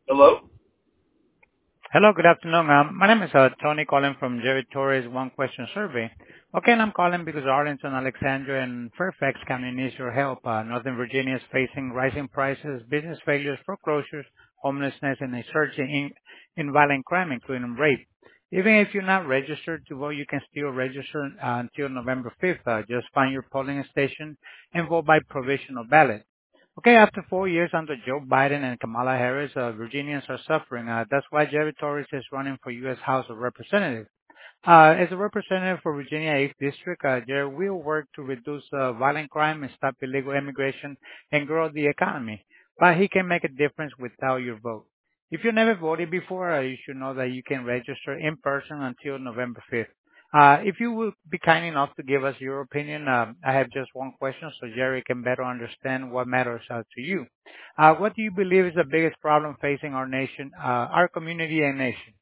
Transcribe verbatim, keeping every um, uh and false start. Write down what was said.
Hello? Hello, good afternoon. Um, My name is uh Tony calling from Jerry Torres One Question Survey. Okay, and I'm calling because Arlington, Alexandria, and Fairfax County needs your help. Uh Northern Virginia is facing rising prices, business failures, foreclosures, homelessness, and a surge in in violent crime, including rape. Even if you're not registered to vote, you can still register uh, until November fifth. Uh, Just find your polling station and vote by provisional ballot. Okay, after four years under Joe Biden and Kamala Harris, uh, Virginians are suffering. Uh, that's why Jerry Torres is running for U S. House of Representatives. Uh, as a representative for Virginia eighth District, uh, Jerry will work to reduce uh, violent crime and stop illegal immigration and grow the economy. But he can make a difference without your vote. If you never voted before, uh, you should know that you can register in person until November fifth. Uh, if you will be kind enough to give us your opinion, um, I have just one question so Jerry can better understand what matters uh, to you. Uh, what do you believe is the biggest problem facing our nation, uh, our community and nation?